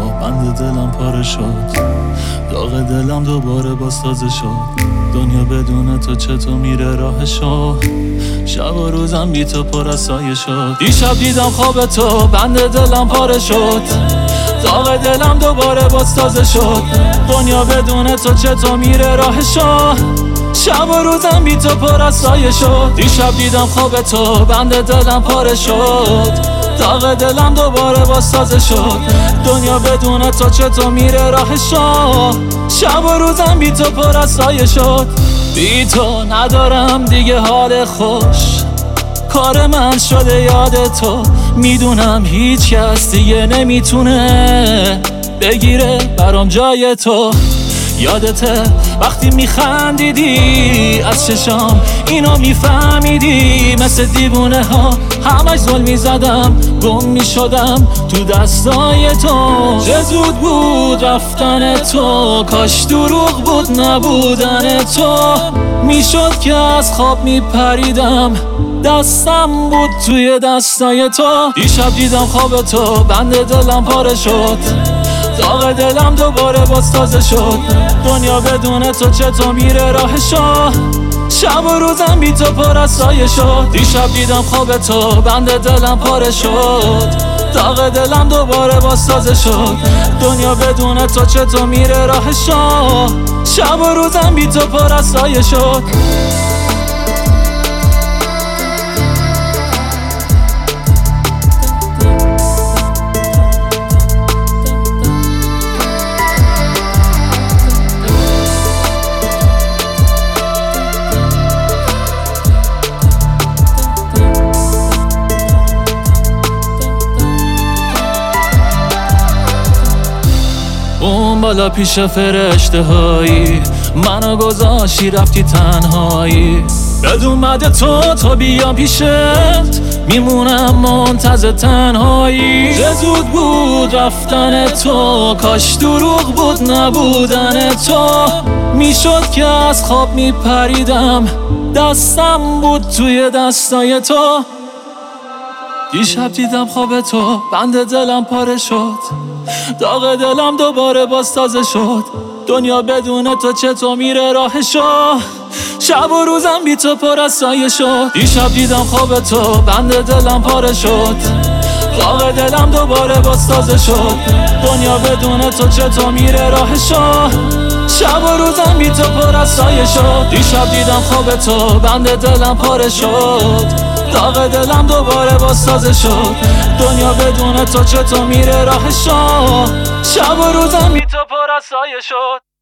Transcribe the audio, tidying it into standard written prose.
بند دلم پاره شد، داغ دلم دوباره باز تازه شد. دنیا بدون تو چطور میره راهشو، شب و روزم بی تو پر از سایه شد. دیشب دیدم خواب تو، بند دلم پاره شد، داغ دلم دوباره باز تازه شد. دنیا بدون تو چطور میره راهشو، شب و روزم بی تو پر از سایه شد. دیشب دیدم خواب تو، بند دلم پاره شد، داغ دلم دوباره باز تازه شد. دنیا بدون تو چطور میره راهشو، شب و روزم بی تو پر از سایه شد. بی تو ندارم دیگه حال خوش، کار من شده یاد تو. میدونم هیچ کس دیگه نمیتونه بگیره برام جای تو. یادته وقتی میخندیدی از چشام اینو میفهمیدی، مثل دیوونه ها همش ظلم میزدم، گم میشدم تو دستای تو. چه زود بود رفتن تو، کاش دروغ بود نبودن تو. میشد که از خواب میپریدم، دستم بود توی دستای تو. دیشب دیدم خواب تو، بند دلم پاره شد، داغ دلم دوباره باز تازه شد. دنیا بدون تو چطور میره راهشو، شب و روزم بی تو پر از سایه شد. دیشب دیدم خواب تو، بند دلم پاره شد، داغ دلم دوباره باز تازه شد. دنیا بدون تو چطور میره راهشو، شب و روزم بی تو پر از سایه شد. اون بالا پیش فرشته هایی منو گذاشتی رفتی تنهایی. بدون مد تو بیام پیشت، میمونم منتظر تنهایی. چه زود بود رفتن تو، کاش دروغ بود نبودن تو. میشد که از خواب میپریدم، دستم بود توی دستای تو. دیشب دیدم خواب تو، بند دلم پاره شد، داغ دلم دوباره باز تازه شد. دنیا بدون تو چطور میره راهشو، شب و روزم بی تو پر از سایه شد. دیشب دیدم خواب تو، بند دلم پاره شد، داغ دلم دوباره باز تازه شد. دنیا بدون تو چطور میره راهشو، شب و روزم بی تو پر از سایه شد. دیشب دیدم خواب تو، بند دلم پاره شد، داغ دلم دوباره باز تازه شد. دنیا بدون تو چطور میره راهشو، شب و روزم بی تو پر از سایه شد.